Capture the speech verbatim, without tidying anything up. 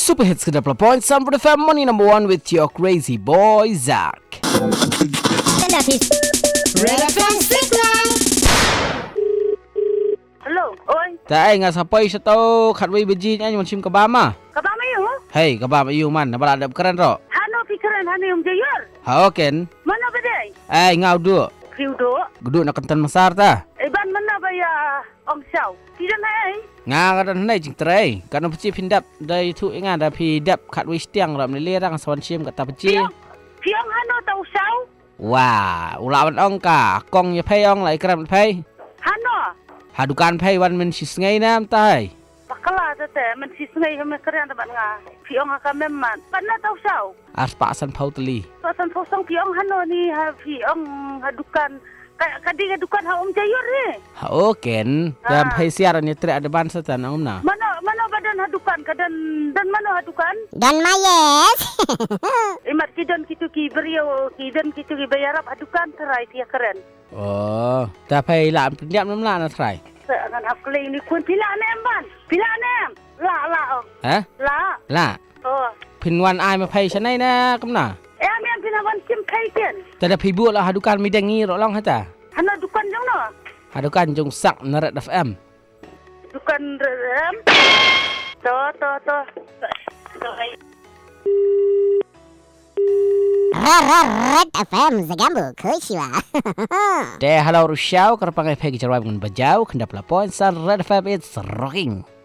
Super Hits ke delapan point sembilan F M, money number one with your crazy boy Zach. Red F M Signal. Hello, oi. Tak ai ngah sampai satu khatwei beji nya macam kabama. Kabama you? Hey, kabama you man, nabala ada keren ro. Hano pikiran hano yung jayur. Ha ken. Mana ba day? Ai ngau du. Kriudo. Gudu nak kentan mesar ta. Iban mana ba ya ong xiao? Tidak nai. Nga kan nai jing trai. Kan peci pindap dai tu inga da pidap khatwei stiang ram le rang sawan sim kata peci. Piang hano tau xiao? Wah, ulawan ong ka, kong ya pay ong lai kram pay. Hano. Hadukan pay wan men sis ngai nam tai. Pakala tete men sis ngai hame keren ta ban nga. Piang ka memman. Pana tau xiao? As pa san pau teli. Pasan posong piang hano ni ha piang hadukan kadi hadukan ha om jayur ni. Ha oken, dan pay siaran ni tre ada ban setan om na. Mana mana badan hadukan kadan dan mana hadukan? Dan mayes. Imat kidan kitu ki beriau kidan kitu ki bayarap hadukan terai dia keren. Oh, ta pay la pinjam nam la na trai. Seangan akli ni kun pila nem ban. Pila nem. La la oh. Ha? La. La. Oh. พินวันอายมาไผชะไหนนะกำน่ะ Eh amian pina wan kim kai tian. แต่ถ้าพี่บัวละหาดูการมีแดงงี้รอลองให้จ้ะ Hana dukan jong no. หาดูการจงสักนรด เอฟ เอ็ม Dukan rem. To to to. Red F M Zagambu Kushwa. แต่ฮัลโหลรุชาวกระปังไอ้เพกจะรวยมันบะเจ้าขึ้นดับละปอยน์ซัน Red เอฟ เอ็ม it's rocking